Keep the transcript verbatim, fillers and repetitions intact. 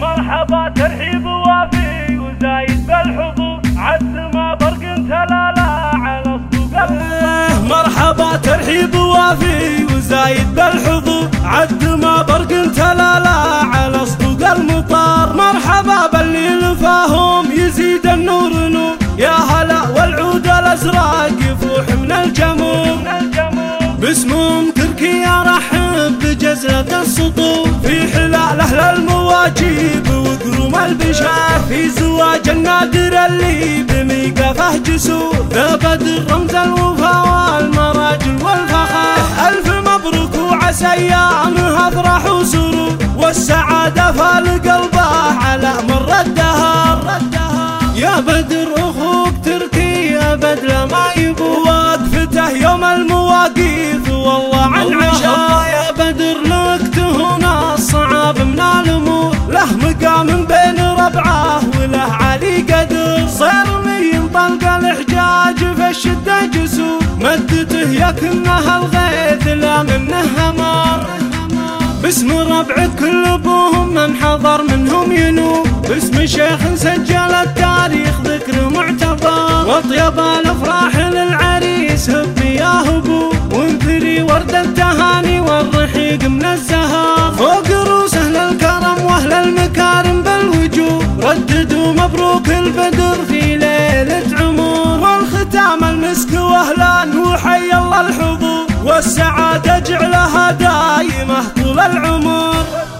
مرحبا ترحيب وافي وزايد بالحظوظ عد ما برق تلالا على صدوق المطار. مرحبا ترحيب وافي وزايد بالحظوظ عد ما برق تلالا على صدوق المطار. مرحبا باللي لفاهم يزيد النور نور، يا هلا والعود الازرق يفوح من الجمور. باسمهم تركيا رحب بجزرة السطوف، في حلال أهل المواجيب وقروم البشار، في زواج النادر اللي بميقفه جسور، ذا بدر رمز الوفا والمراجل والفخار. ألف مبروك وعسى أيامها افرح وسرور، والسعادة فالقلبه على مر الدهر. يا بدر أخوك تركيا بدل ما يبوك، وقفته يوم المواقيف والله عن عشاء. يا بدر لك تهون الصعاب من الأمور، له مقام بين ربعه وله علي قدر. صيرمي طلق الحجاج في الشدة جسور، مدته يكنها الغيث لا منه همار. باسم ربع كل ابوهم من حضر منهم ينوب، باسم شيخ سجل التاريخ ذكر معتبر. واطيب الافراح للعريس هب يا هبو، وانثري ورد التهاني والرحيق من الزهر. فوق رؤوس اهل الكرم واهل المكارم بالوجوه، رددوا مبروك البدر في ليلة عمور. والختام المسك واهلا وحي الله الحضور، والسعادة جعلها دايمة طول العمر.